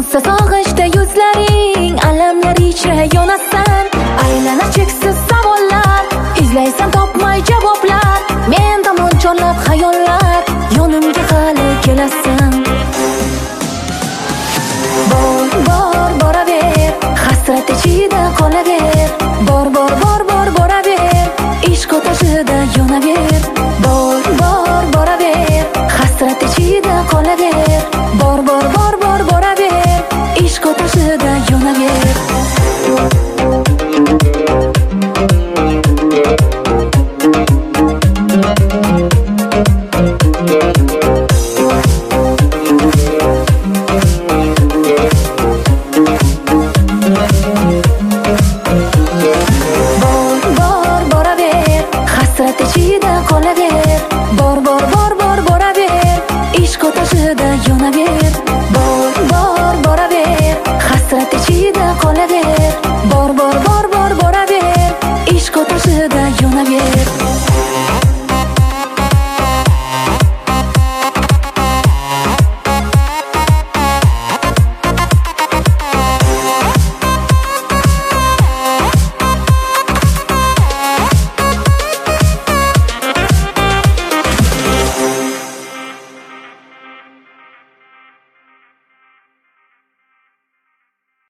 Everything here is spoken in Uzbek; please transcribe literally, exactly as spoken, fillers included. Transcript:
So'nsa sog'inchda yuzlaring, alamlar ichra yonasan. Aylanar cheksiz savollar, izlaysan topmay javoblar. Men tomon chorlab xayollar, yonimga hali kelasan. Bor, bor, boraver, hasrat ichida qolaver. Bor, bor, bor, bor, boraver, ishq otashida yonaver. Bor, bor, boraver, hasrat ichida qolaver. Bor, bor, bor, bor, boraver, ishq otashida yonaver. Hasrat ichida qolaver. Bor, bor, bor, bor, boraver, ishq otashida yonaver. Bor, bor, boraver, hasrat ichida qolaver. Bor, bor, bor, bor, boraver, ishq otashida yonaver.